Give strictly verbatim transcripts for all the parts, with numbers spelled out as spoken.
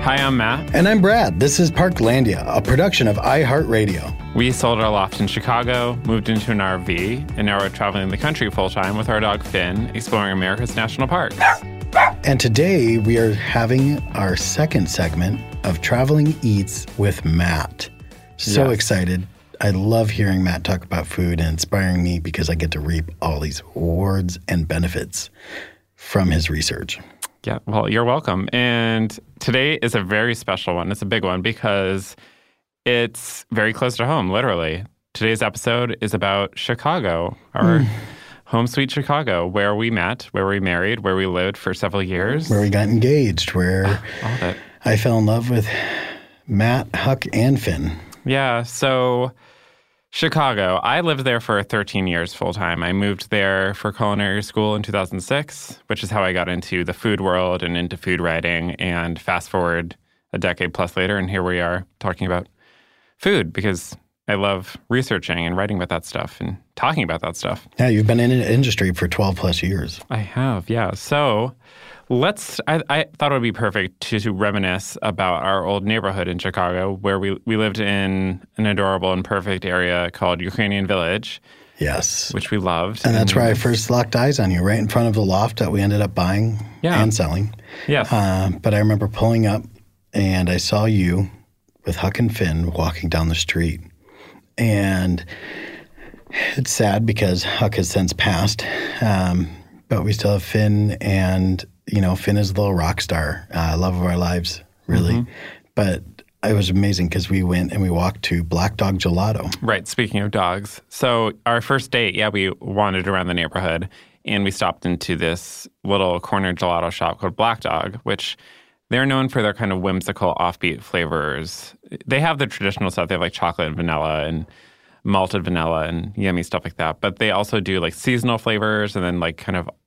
Hi, I'm Matt. And I'm Brad. This is Parklandia, a production of iHeartRadio. We sold our loft in Chicago, moved into an R V, and now we're traveling the country full-time with our dog Finn, exploring America's national parks. And today we are having our second segment of Traveling Eats with Matt. So Yes. excited. I love hearing Matt talk about food and inspiring me because I get to reap all these rewards and benefits from his research. Yeah, well, you're welcome. And today is a very special one. It's a big one because it's very close to home, literally. Today's episode is about Chicago, our mm. home sweet Chicago, where we met, where we married, where we lived for several years. Where we got engaged, where all of it. I fell in love with Matt, Huck, and Finn. Yeah, so Chicago. I lived there for thirteen years full-time. I moved there for culinary school in two thousand six, which is how I got into the food world and into food writing. And fast forward a decade plus later, and here we are talking about food because I love researching and writing about that stuff and talking about that stuff. Yeah, you've been in the industry for twelve plus years. I have, yeah. So let's, I, I thought it would be perfect to, to reminisce about our old neighborhood in Chicago where we, we lived in an adorable and perfect area called Ukrainian Village. Yes. Which we loved. And, and that's where I first locked eyes on you, right in front of the loft that we ended up buying yeah. and selling. Yes. Uh, but I remember pulling up and I saw you with Huck and Finn walking down the street. And it's sad because Huck has since passed, um, but we still have Finn, and, you know, Finn is a little rock star, uh, love of our lives, really. Mm-hmm. But it was amazing because we went and we walked to Black Dog Gelato. Right, speaking of dogs. So our first date, yeah, we wandered around the neighborhood, and we stopped into this little corner gelato shop called Black Dog, which they're known for their kind of whimsical offbeat flavors. They have the traditional stuff. They have like chocolate and vanilla and malted vanilla and yummy stuff like that. But they also do like seasonal flavors and then like kind of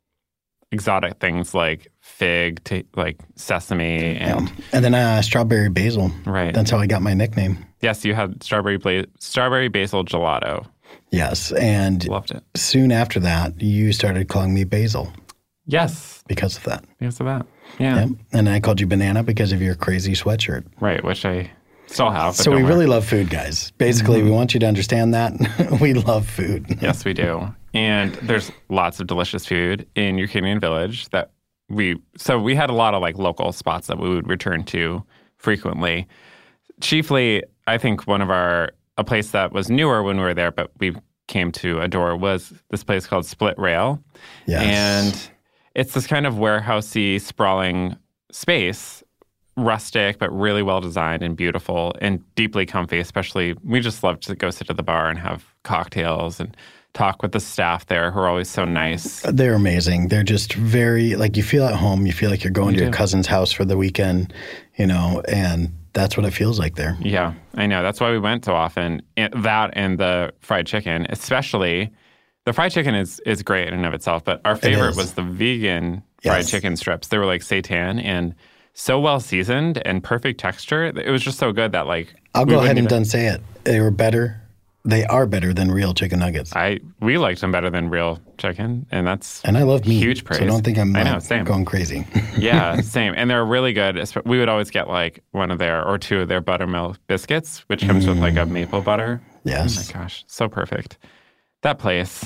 exotic things like fig, t- like sesame. And yeah. and then uh, strawberry basil. Right. That's how I got my nickname. Yes, you had strawberry bla- strawberry basil gelato. Yes. And loved it. Soon after that, you started calling me Basil. Yes. Because of that. Because of that. Yeah. yeah. And I called you Banana because of your crazy sweatshirt. Right, which I still have. So we really love food, guys. Basically, mm-hmm. we want you to understand that. We love food. Yes, we do. And there's lots of delicious food in Ukrainian Village that we, so we had a lot of like local spots that we would return to frequently. Chiefly, I think one of our, a place that was newer when we were there, but we came to adore was this place called Split Rail. Yes. And it's this kind of warehousey, sprawling space, rustic, but really well-designed and beautiful and deeply comfy, especially we just love to go sit at the bar and have cocktails and talk with the staff there who are always so nice. They're amazing. They're just very, like, you feel at home. You feel like you're going you to do. your cousin's house for the weekend, you know, and that's what it feels like there. Yeah, I know. That's why we went so often. That and the fried chicken, especially. The fried chicken is, is great in and of itself, but our favorite was the vegan yes. fried chicken strips. They were like seitan and so well seasoned and perfect texture. It was just so good that like I'll go ahead and done say it. They were better. They are better than real chicken nuggets. I we liked them better than real chicken, and that's and I love meat. Huge praise. So don't think I'm I know, uh, same. going crazy. Yeah, same. And they're really good. We would always get like one of their or two of their buttermilk biscuits, which comes mm. with like a maple butter. Yes. Oh my gosh, so perfect. That place.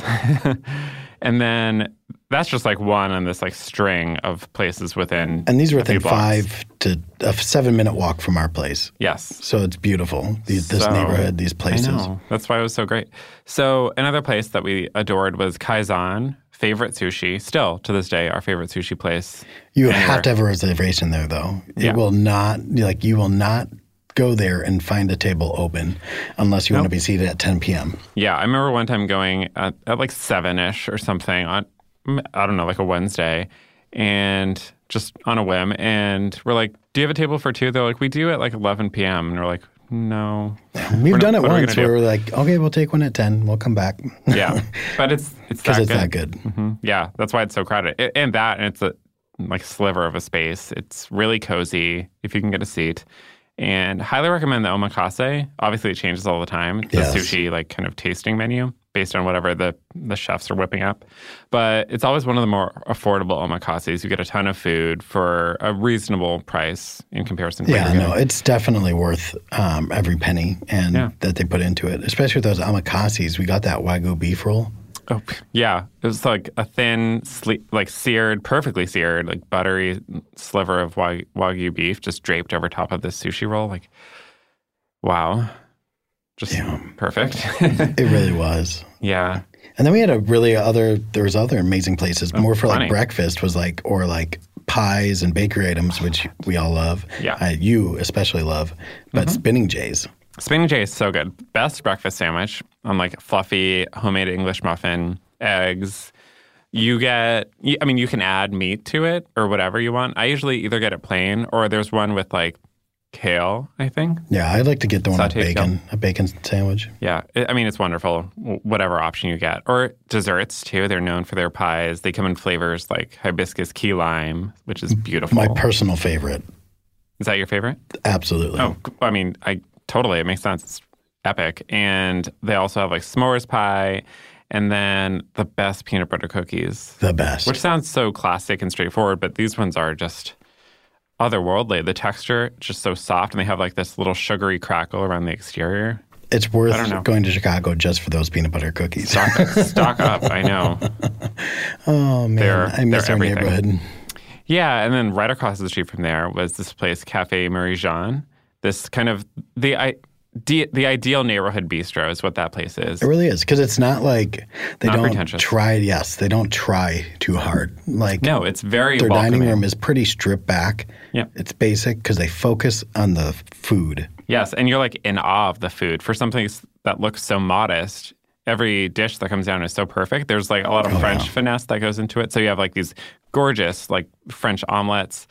And then that's just like one on this like string of places within. And these are within five to a seven minute walk from our place. Yes. So it's beautiful. These, this so, neighborhood, these places. I know. That's why it was so great. So another place that we adored was Kaizen, favorite sushi. Still to this day, our favorite sushi place. You anywhere. have to have a reservation there, though. It yeah. will not like you will not. Go there and find a table open unless you nope. want to be seated at ten p.m. Yeah, I remember one time going at, at like seven-ish or something on, I don't know, like a Wednesday, and just on a whim, and we're like, do you have a table for two? They're like, we do at like eleven p.m. And we're like, no. We've we're done not, it once we where we're like, okay, we'll take one at ten. We'll come back. Yeah, but it's it's Because that it's good. that good. Mm-hmm. Yeah, that's why it's so crowded. It, and that, and it's a like sliver of a space. It's really cozy if you can get a seat. And highly recommend the omakase. Obviously, it changes all the time. It's yes. a sushi, like, kind of tasting menu. based on whatever the, the chefs are whipping up. But it's always one of the more affordable omakases. You get a ton of food for a reasonable price in comparison to Yeah, what you're no, getting. it's definitely worth um, every penny and Yeah. that they put into it, especially with those omakases. We got that Wagyu beef roll. Oh, yeah. It was like a thin, sleek, like seared, perfectly seared, like buttery sliver of Wagyu, Wagyu beef just draped over top of this sushi roll. Like, wow. Just Yeah. perfect. It really was. Yeah. And then we had a really other, there was other amazing places, more for plenty. like breakfast was like, or like pies and bakery items, which we all love. Yeah. Uh, you especially love, but Spinning Jays. Spinning Jay is so good. Best breakfast sandwich on like fluffy homemade English muffin, eggs. You get, you- I mean, you can add meat to it or whatever you want. I usually either get it plain or there's one with like kale, I think. Yeah, I'd like to get the one with Sauteed bacon, a bacon sandwich. Yeah. It, I mean, it's wonderful, w- whatever option you get. Or desserts too. They're known for their pies. They come in flavors like hibiscus key lime, which is beautiful. My personal favorite. Is that your favorite? Absolutely. Oh, I mean, I totally. It makes sense. It's epic. And they also have like s'mores pie and then the best peanut butter cookies, The best. which sounds so classic and straightforward, but these ones are just otherworldly. The texture, just so soft, and they have like this little sugary crackle around the exterior. It's I don't worth know. going to Chicago just for those peanut butter cookies. Stock, stock up, I know. Oh, man. They're- I miss they're our everything. neighborhood. Yeah, and then right across the street from there was this place, Cafe Marie Jean. This kind of the I, the, the ideal neighborhood bistro is what that place is. It really is because it's not like they Not don't pretentious. try. Yes, they don't try too hard. Like No, it's very their welcoming. dining room is pretty stripped back. Yep. It's basic because they focus on the food. Yes, and you're like in awe of the food for something s- that looks so modest. Every dish that comes down is so perfect. There's like a lot of Oh, French yeah. finesse that goes into it. So you have like these gorgeous like French omelets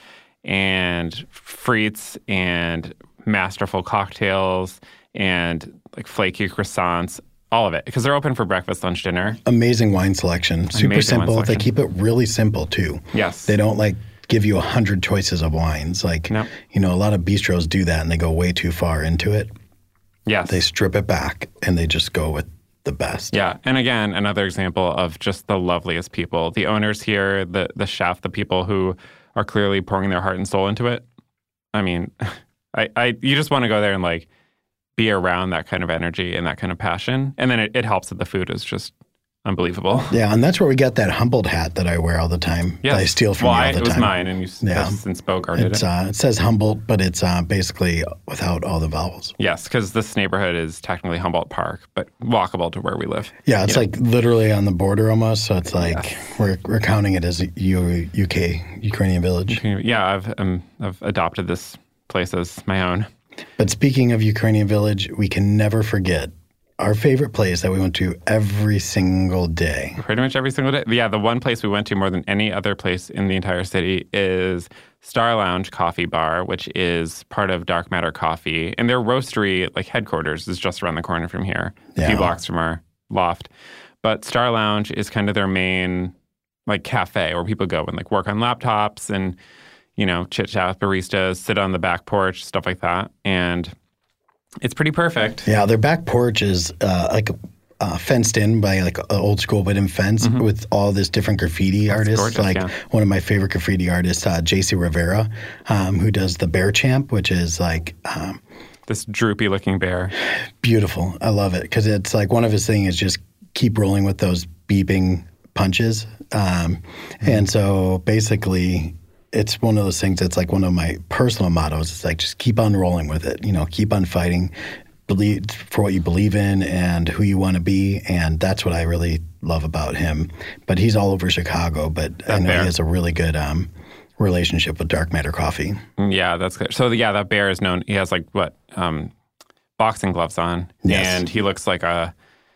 and frites and masterful cocktails and like flaky croissants, all of it because they're open for breakfast, lunch, dinner. Amazing wine selection. Super Amazing wine simple. They selection. keep it really simple too. Yes. They don't like give you a hundred choices of wines. Like No. you know, a lot of bistros do that and they go way too far into it. Yes. They strip it back and they just go with the best. Yeah, and again, another example of just the loveliest people. The owners here, the the chef, the people who are clearly pouring their heart and soul into it. I mean, I, I you just want to go there and like be around that kind of energy and that kind of passion, and then it, it helps that the food is just unbelievable. Yeah, and that's where we got that humbled hat that I wear all the time. Yes. That I steal from well, you I, all the it was time. mine, and you s- Yeah. have since bogarted It's it. uh, it says Humboldt, but it's uh, basically without all the vowels. Yes, because this neighborhood is technically Humboldt Park, but walkable to where we live. Yeah, it's Yeah. like literally on the border almost. So it's like we're we're counting it as a U, UK Ukrainian village. Yeah, I've um, I've adopted this place as my own. But speaking of Ukrainian village, we can never forget our favorite place that we went to every single day. Pretty much every single day. Yeah, the one place we went to more than any other place in the entire city is Star Lounge Coffee Bar, which is part of Dark Matter Coffee. And their roastery, like headquarters, is just around the corner from here, a Yeah. few blocks from our loft. But Star Lounge is kind of their main like cafe where people go and like work on laptops and, you know, chit chat with baristas, sit on the back porch, stuff like that. And it's pretty perfect. Yeah, their back porch is uh, like uh, fenced in by like an old school wooden fence with all this different graffiti artists. gorgeous, like yeah. one of my favorite graffiti artists, uh, J C Rivera, um, who does the Bear Champ, which is like um, This droopy looking bear. beautiful. I love it because it's like one of his things is just keep rolling with those beeping punches. Um, And so basically, it's one of those things that's like one of my personal mottos. It's like just keep on rolling with it. You know, keep on fighting, believe for what you believe in and who you want to be. And that's what I really love about him. But he's all over Chicago. But I know bear. he has a really good um, relationship with Dark Matter Coffee. Yeah, that's clear. So yeah, that bear is known. He has like what um, boxing gloves on, Yes. and he looks like a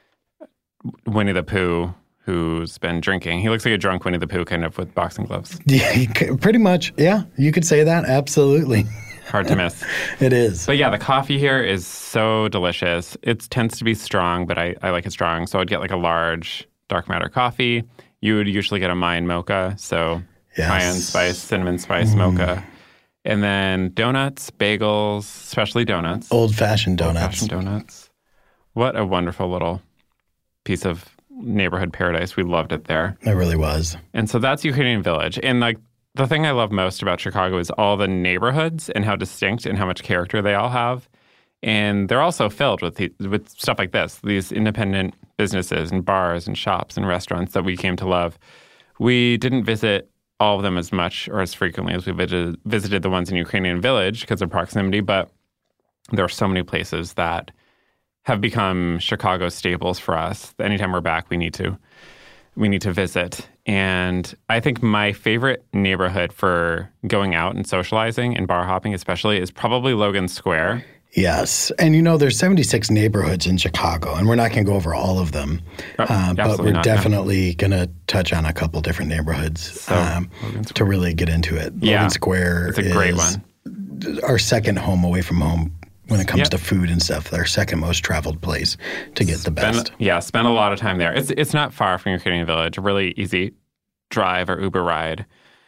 Winnie the Pooh who's been drinking. He looks like a drunk Winnie the Pooh, kind of with boxing gloves. Yeah, he c- pretty much. Yeah, you could say that. Absolutely, Hard to miss. it is. But yeah, the coffee here is so delicious. It tends to be strong, but I, I like it strong. So I'd get like a large dark matter coffee. You would usually get a Mayan mocha, so Yes. cayenne spice, cinnamon spice mocha. And then donuts, bagels, especially donuts. Old fashioned donuts. Old-fashioned donuts. What a wonderful little piece of neighborhood paradise. We loved it there. It really was. And so that's Ukrainian Village. And like the thing I love most about Chicago is all the neighborhoods and how distinct and how much character they all have. And they're also filled with the, with stuff like this, these independent businesses and bars and shops and restaurants that we came to love. We didn't visit all of them as much or as frequently as we visited, visited the ones in Ukrainian Village because of proximity, but there are so many places that have become Chicago staples for us. Anytime we're back, we need to we need to visit. And I think my favorite neighborhood for going out and socializing and bar hopping especially is probably Logan Square. Yes. And you know, there's seventy-six neighborhoods in Chicago, and we're not going to go over all of them. Oh, uh, but we're not, definitely no. going to touch on a couple different neighborhoods so, um, to really get into it. Yeah, Logan Square it's a is great one. Our second home away from home when it comes yep. to food and stuff. Our second most traveled place to get the spend, best. Yeah, spend a lot of time there. It's it's not far from Ukrainian Village, a really easy drive or Uber ride.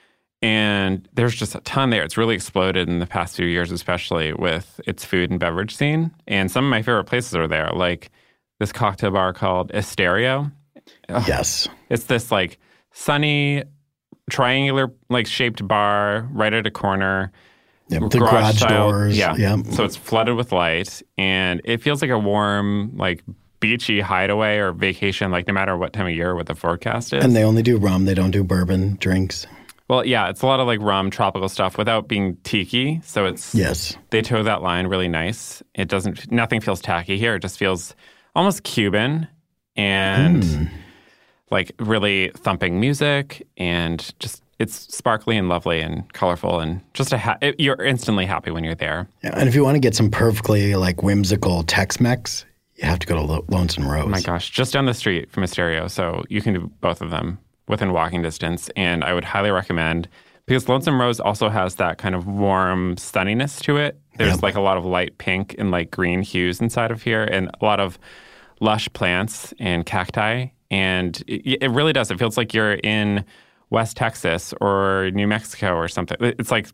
And there's just a ton there. It's really exploded in the past few years, especially with its food and beverage scene. And some of my favorite places are there, like this cocktail bar called Asterio. Yes. It's this like sunny, triangular like shaped bar right at a corner. Yep, the garage, garage doors. Yeah. Yep. So it's flooded with light. And it feels like a warm, like beachy hideaway or vacation, like no matter what time of year, what the forecast is. And they only do rum. They don't do bourbon drinks. Well, yeah, it's a lot of like rum, tropical stuff without being tiki. So it's yes, they toe that line really nice. It doesn't, nothing feels tacky here. It just feels almost Cuban and mm. like really thumping music and just it's sparkly and lovely and colorful and just a ha- it, you're instantly happy when you're there. Yeah, and if you want to get some perfectly like whimsical Tex-Mex, you have to go to Lo- Lonesome Rose. Oh my gosh, just down the street from Asterio, so you can do both of them within walking distance, and I would highly recommend because Lonesome Rose also has that kind of warm sunniness to it. There's yep. like a lot of light pink and light green hues inside of here, and a lot of lush plants and cacti, and it, it really does. It feels like you're in West Texas or New Mexico or something. It's like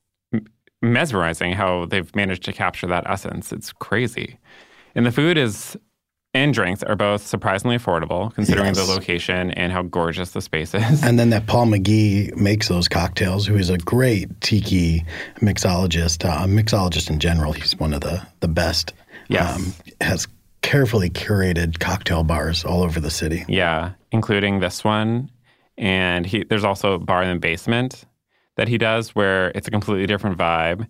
mesmerizing how they've managed to capture that essence. It's crazy, and the food is. And drinks are both surprisingly affordable, considering yes. the location and how gorgeous the space is. And then that Paul McGee makes those cocktails, who is a great tiki mixologist, uh, mixologist in general. He's one of the, the best. Yes. Um, has carefully curated cocktail bars all over the city. Yeah, including this one. And he there's also a bar in the basement that he does where it's a completely different vibe.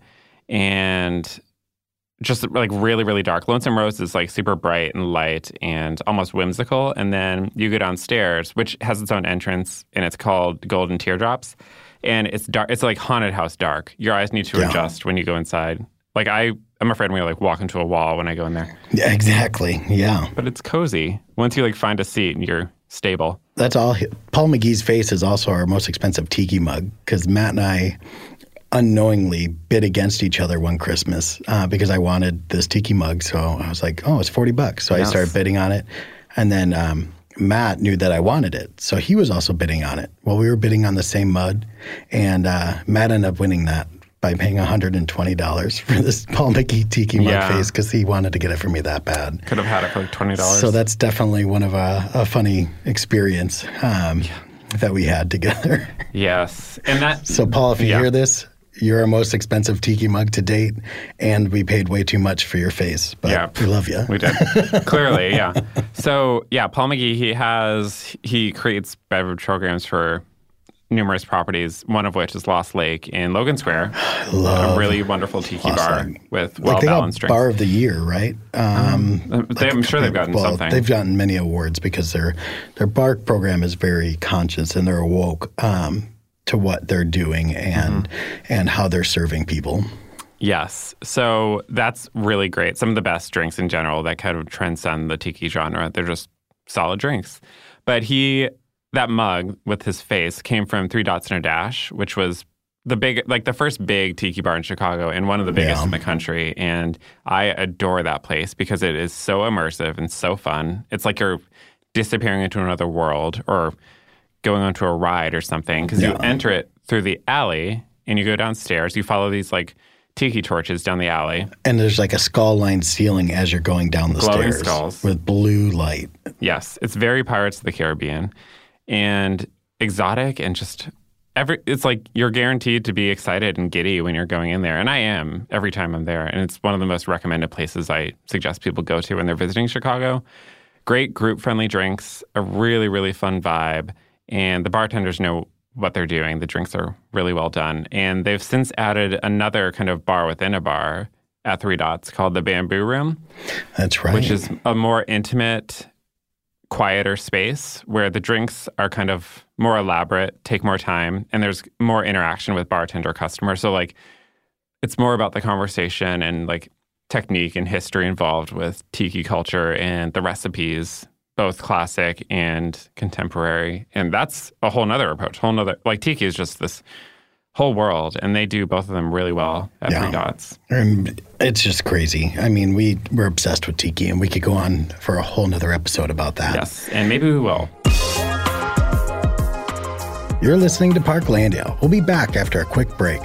And just like really, really dark. Lonesome Rose is like super bright and light and almost whimsical. And then you go downstairs, which has its own entrance, and it's called Golden Teardrops. And it's dark. It's like haunted house dark. Your eyes need to yeah. adjust when you go inside. Like I, I'm afraid I'm going to like walk into a wall when I go in there. Yeah, exactly. Yeah. But it's cozy. Once you like find a seat and you're stable. That's all. Paul McGee's face is also our most expensive tiki mug because Matt and I unknowingly bid against each other one Christmas uh, because I wanted this tiki mug. So I was like, oh, it's forty bucks. So yes. I started bidding on it. And then um, Matt knew that I wanted it. So he was also bidding on it. Well, we were bidding on the same mug. And uh, Matt ended up winning that by paying one hundred twenty dollars for this Paul McGee tiki mug yeah. face because he wanted to get it for me that bad. Could have had it for like twenty dollars. So that's definitely one of a, a funny experience um, yeah. that we had together. Yes. And that. So Paul, if you yeah. hear this, you're our most expensive tiki mug to date, and we paid way too much for your face. But yeah, we love you. We did. Clearly, yeah. So, yeah, Paul McGee, he has, he creates beverage programs for numerous properties, one of which is Lost Lake in Logan Square. I love a really wonderful tiki Lost bar Lake. with like well-balanced they got drinks. Bar of the Year, right? Um, um, they, I'm sure they've gotten well, something. They've gotten many awards because their their bar program is very conscious and they're awoke um, to what they're doing and mm-hmm. and how they're serving people. Yes. So that's really great. Some of the best drinks in general that kind of transcend the tiki genre. They're just solid drinks. But he, that mug with his face came from Three Dots and a Dash, which was the big, like the first big tiki bar in Chicago and one of the biggest yeah. in the country. And I adore that place because it is so immersive and so fun. It's like you're disappearing into another world or going onto a ride or something because yeah. you enter it through the alley and you go downstairs. You follow these like tiki torches down the alley. And there's like a skull-lined ceiling as you're going down the Glowing stairs. skulls. With blue light. Yes, it's very Pirates of the Caribbean. And exotic and just... Every, it's like you're guaranteed to be excited and giddy when you're going in there. And I am every time I'm there. And it's one of the most recommended places I suggest people go to when they're visiting Chicago. Great group-friendly drinks, a really, really fun vibe. And the bartenders know what they're doing. The drinks are really well done. And they've since added another kind of bar within a bar at Three Dots called the Bamboo Room. That's right. Which is a more intimate, quieter space where the drinks are kind of more elaborate, take more time, and there's more interaction with bartender customer. So like it's more about the conversation and like technique and history involved with tiki culture and the recipes, both classic and contemporary. And that's a whole nother approach, whole nother, like tiki is just this whole world, and they do both of them really well at yeah. Three Dots. And it's just crazy. I mean, we, we're obsessed with tiki, and we could go on for a whole nother episode about that. Yes, and maybe we will. You're listening to Parklandia. We'll be back after a quick break.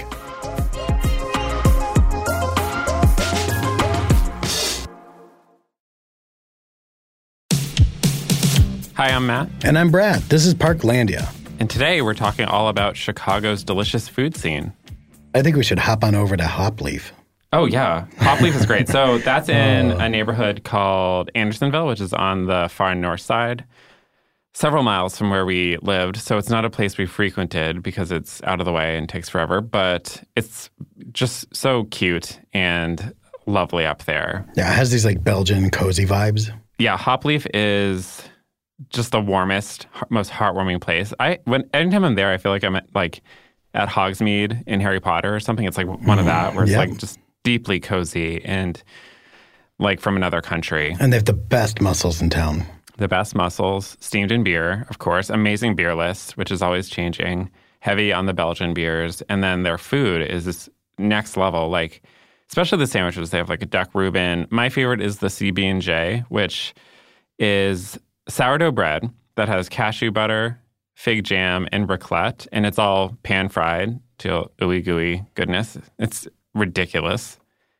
Hi, I'm Matt. And I'm Brad. This is Parklandia. And today we're talking all about Chicago's delicious food scene. I think we should hop on over to Hopleaf. Oh, yeah. Hopleaf is great. So that's in a neighborhood called Andersonville, which is on the far north side, several miles from where we lived. So it's not a place we frequented because it's out of the way and takes forever, but it's just so cute and lovely up there. Yeah, it has these like Belgian cozy vibes. Yeah, Hopleaf is just the warmest, most heartwarming place. I when anytime I'm there, I feel like I'm at, like at Hogsmeade in Harry Potter or something. It's like one of that where it's yep. like just deeply cozy and like from another country. And they have the best mussels in town. The best mussels, steamed in beer, of course. Amazing beer list, which is always changing. Heavy on the Belgian beers. And then their food is this next level. Like, especially the sandwiches. They have like a duck Reuben. My favorite is the C B and J, which is sourdough bread that has cashew butter, fig jam, and raclette. And it's all pan-fried to ooey gooey goodness. It's ridiculous.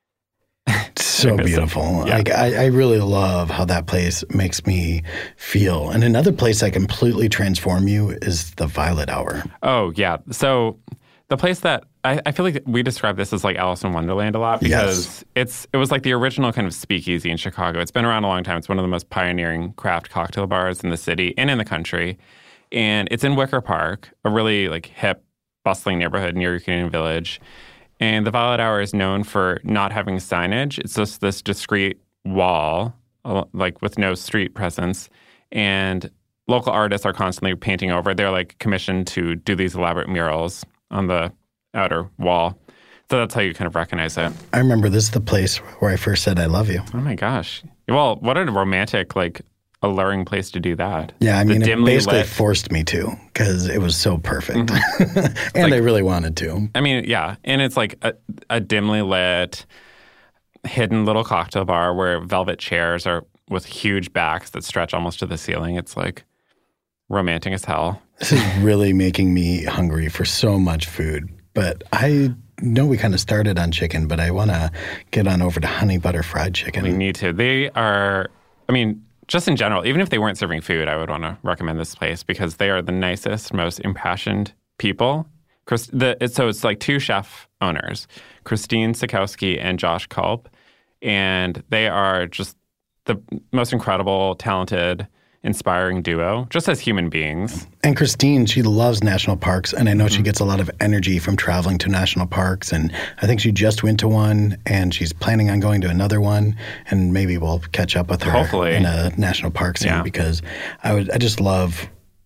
So beautiful. Yeah. Like I, I really love how that place makes me feel. And another place that completely transform you is the Violet Hour. Oh, yeah. So the place that I, I feel like we describe this as like Alice in Wonderland a lot because yes. it's it was like the original kind of speakeasy in Chicago. It's been around a long time. It's one of the most pioneering craft cocktail bars in the city and in the country. And it's in Wicker Park, a really like hip, bustling neighborhood near Union Village. And the Violet Hour is known for not having signage. It's just this discrete wall, like with no street presence. And local artists are constantly painting over. They're like commissioned to do these elaborate murals on the outer wall. So that's how you kind of recognize it. I remember this is the place where I first said I love you. Oh my gosh. Well, what a romantic, like, alluring place to do to Yeah, I mean, it basically lit. forced me to because it was so perfect. Mm-hmm. and like, I really wanted to. I mean, yeah. And it's like a, a dimly lit, hidden little cocktail bar where velvet chairs are with huge backs that stretch almost to the ceiling. It's like romantic as hell. This is really making me hungry for so much food. But I know we kind of started on chicken, but I want to get on over to honey butter fried chicken. We need to. They are, I mean, just in general, even if they weren't serving food, I would want to recommend this place because they are the nicest, most impassioned people. Chris, the, so it's like two chef owners, Christine Sikowski and Josh Culp, and they are just the most incredible, talented, inspiring duo, just as human beings. And Christine, she loves national parks, and I know mm-hmm. she gets a lot of energy from traveling to national parks, and I think she just went to one, and she's planning on going to another one, and maybe we'll catch up with her Hopefully. in a national park soon, yeah. because I would I just love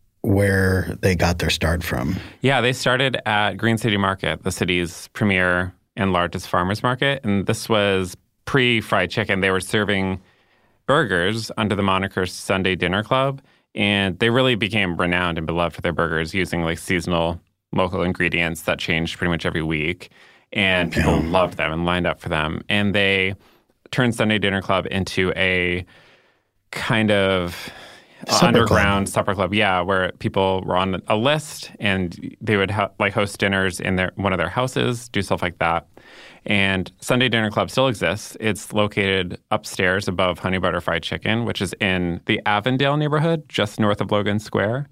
where they got their start from. Yeah, they started at Green City Market, the city's premier and largest farmers market, and this was pre-fried chicken. They were serving burgers under the moniker Sunday Dinner Club, and they really became renowned and beloved for their burgers using like seasonal local ingredients that changed pretty much every week, and people yeah. loved them and lined up for them. And they turned Sunday Dinner Club into a kind of Supper underground club. supper club. Yeah, where people were on a list and they would ha- like host dinners in their one of their houses, do stuff like that. And Sunday Dinner Club still exists. It's located upstairs above Honey Butter Fried Chicken, which is in the Avondale neighborhood, just north of Logan Square.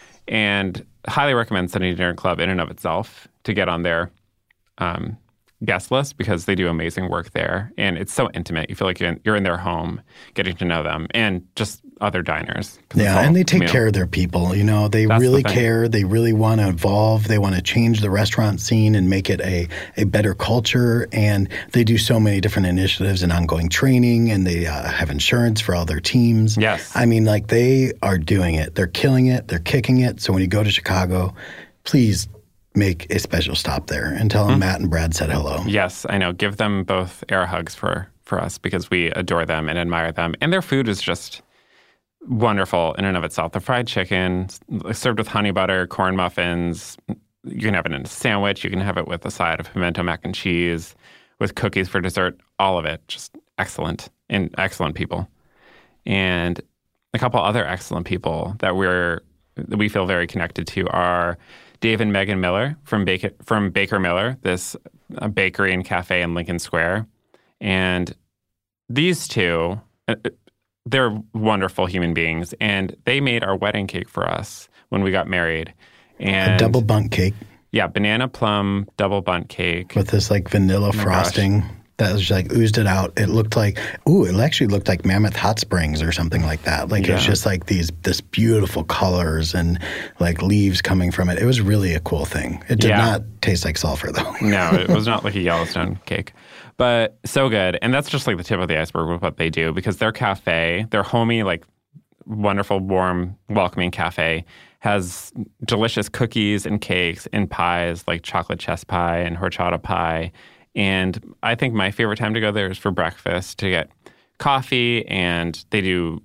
And highly recommend Sunday Dinner Club in and of itself to get on their um, guest list because they do amazing work there. And it's so intimate. You feel like you're in, you're in their home, getting to know them, and just other diners. Yeah, all, and they take you know, care of their people. You know, they That's really the thing. care. They really want to evolve. They want to change the restaurant scene and make it a, a better culture. And they do so many different initiatives and ongoing training, and they uh, have insurance for all their teams. Yes. I mean, like, they are doing it. They're killing it. They're kicking it. So when you go to Chicago, please make a special stop there and tell them mm. Matt and Brad said hello. Yes, I know. Give them both air hugs for, for us because we adore them and admire them. And their food is just wonderful in and of itself. The fried chicken served with honey butter, corn muffins. You can have it in a sandwich. You can have it with a side of pimento mac and cheese, with cookies for dessert. All of it just excellent and excellent people. And a couple other excellent people that we're that we feel very connected to are Dave and Megan Miller from Baker, from Baker Miller, this uh, bakery and cafe in Lincoln Square. And these two, uh, they're wonderful human beings. And they made our wedding cake for us when we got married. And a double bundt cake. Yeah, banana plum double bundt cake. With this like vanilla oh frosting. Gosh. That was like oozed it out. It looked like, ooh, it actually looked like Mammoth Hot Springs or something like that. Like yeah. It was just like these, this beautiful colors and like leaves coming from it. It was really a cool thing. It did yeah. not taste like sulfur though. No, it was not like a Yellowstone cake, but so good. And that's just like the tip of the iceberg with what they do because their cafe, their homey, like wonderful, warm, welcoming cafe has delicious cookies and cakes and pies like chocolate chess pie and horchata pie. And I think my favorite time to go there is for breakfast to get coffee, and they do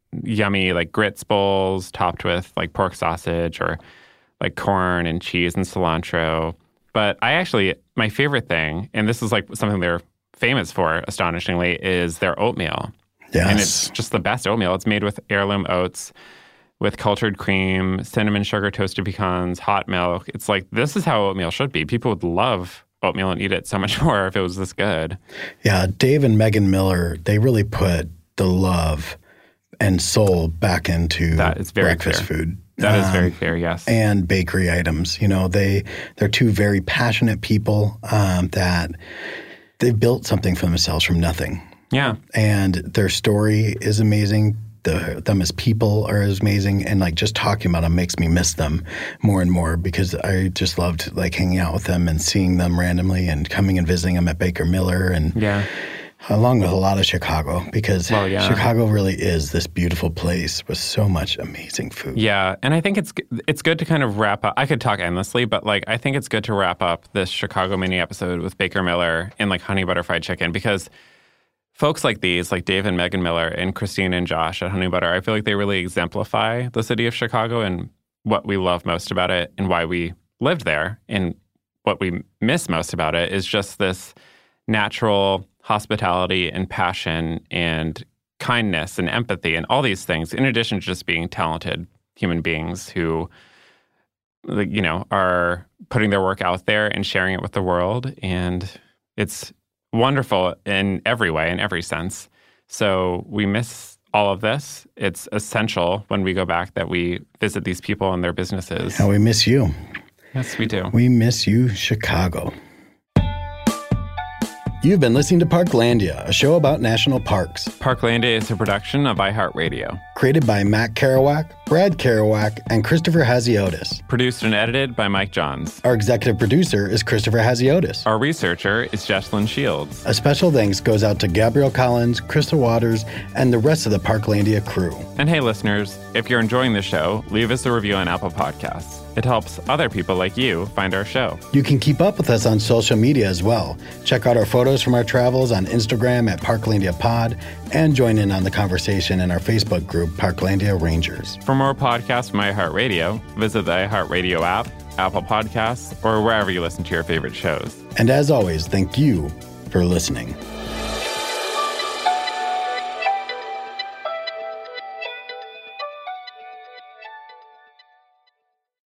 yummy like grits bowls topped with like pork sausage or like corn and cheese and cilantro. But I actually, my favorite thing, and this is like something they're famous for, astonishingly, is their oatmeal. Yes. And it's just the best oatmeal. It's made with heirloom oats, with cultured cream, cinnamon sugar, toasted pecans, hot milk. It's like, this is how oatmeal should be. People would love oatmeal and eat it so much more if it was this good. Yeah, Dave and Megan Miller, they really put the love and soul back into that is very breakfast clear. food. That um, is very clear, yes. And bakery items. You know, they, they're two very passionate people um, that they've built something for themselves from nothing. Yeah. And their story is amazing. The, them as people are amazing, and like just talking about them makes me miss them more and more because I just loved like hanging out with them and seeing them randomly and coming and visiting them at Baker Miller and yeah. along with a lot of Chicago because well, yeah. Chicago really is this beautiful place with so much amazing food. Yeah, and I think it's it's good to kind of wrap up. I could talk endlessly, but like I think it's good to wrap up this Chicago mini episode with Baker Miller and like Honey Butter Fried Chicken because folks like these, like Dave and Megan Miller and Christine and Josh at Honey Butter, I feel like they really exemplify the city of Chicago and what we love most about it and why we lived there. And what we miss most about it is just this natural hospitality and passion and kindness and empathy and all these things, in addition to just being talented human beings who, you know, are putting their work out there and sharing it with the world. And it's wonderful in every way, in every sense. So we miss all of this. It's essential when we go back that we visit these people and their businesses. And we miss you. Yes, we do. We miss you, Chicago. You've been listening to Parklandia, a show about national parks. Parklandia is a production of iHeartRadio. Created by Matt Kerouac, Brad Kerouac, and Christopher Haziotis. Produced and edited by Mike Johns. Our executive producer is Christopher Haziotis. Our researcher is Jesslyn Shields. A special thanks goes out to Gabrielle Collins, Crystal Waters, and the rest of the Parklandia crew. And hey, listeners, if you're enjoying the show, leave us a review on Apple Podcasts. It helps other people like you find our show. You can keep up with us on social media as well. Check out our photos from our travels on Instagram at Parklandia Pod and join in on the conversation in our Facebook group, Parklandia Rangers. For more podcasts from iHeartRadio, visit the iHeartRadio app, Apple Podcasts, or wherever you listen to your favorite shows. And as always, thank you for listening.